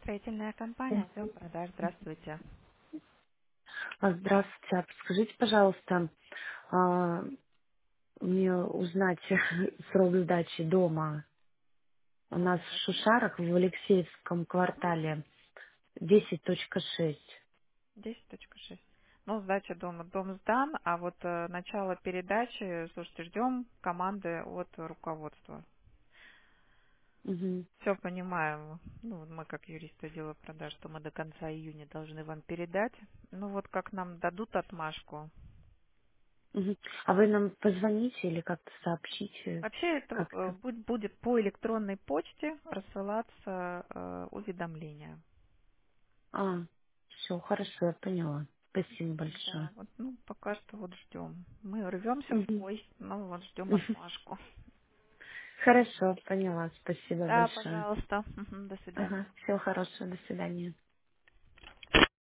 Строительная компания, отдел продаж. Здравствуйте. Здравствуйте. А подскажите, пожалуйста, а, мне узнать срок сдачи дома. У нас в Давайте. Шушарах в Алексеевском квартале 10.6. 10.6. Ну, сдача дома. Дом сдан, а вот начало передачи, слушайте, ждем команды от руководства. Мгм, Все понимаем. Ну, вот мы как юристы отдела продаж, что мы до конца июня должны вам передать. Ну, вот как нам дадут отмашку. мгм. А вы нам позвоните или как-то сообщите Вообще это как-то? будет по электронной почте рассылаться уведомления. Все, хорошо, я поняла. Спасибо Да, большое. вот, ну, пока что вот ждем. Мы рвемся в Мгм. бой, но вот ждем отмашку. Хорошо, поняла. Спасибо Да, большое. пожалуйста. До свидания. Ага, всего хорошего, до свидания.